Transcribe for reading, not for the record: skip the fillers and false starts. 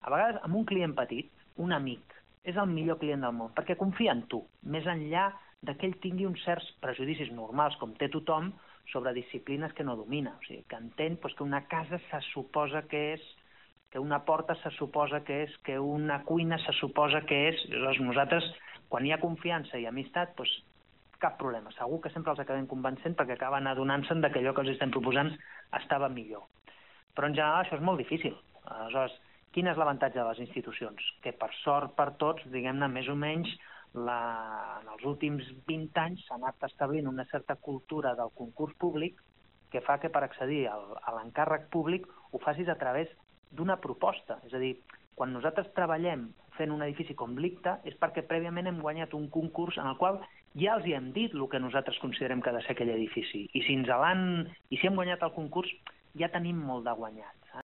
A vegades, amb un client petit, un amic, és el millor client del món, perquè confia en tu, més enllà que ell tingui uns certs prejudicis normals, com té tothom, sobre disciplines que no domina. O sigui, que entén que una casa se suposa que és, que una porta se suposa que és, que una cuina se suposa que és. Llavors, nosaltres, quan hi ha confiança i amistat, cap problema. Segur que sempre els acabem convencent perquè acaben adonant-se'n que allò que els estem proposant estava millor. Però en general això és molt difícil. Aleshores, quin és l'avantatge de les institucions? Que per sort per tots, diguem-ne, més o menys, en els últims 20 anys s'ha anat establint una certa cultura del concurs públic que fa que per accedir a l'encàrrec públic ho facis a través d'una proposta. És a dir, quan nosaltres treballem fent un edifici com l'ICTA és perquè prèviament hem guanyat un concurs en el qual ja els hi hem dit el que nosaltres considerem que ha de ser aquell edifici. I si hem guanyat el concurs ja tenim molt de guanyat.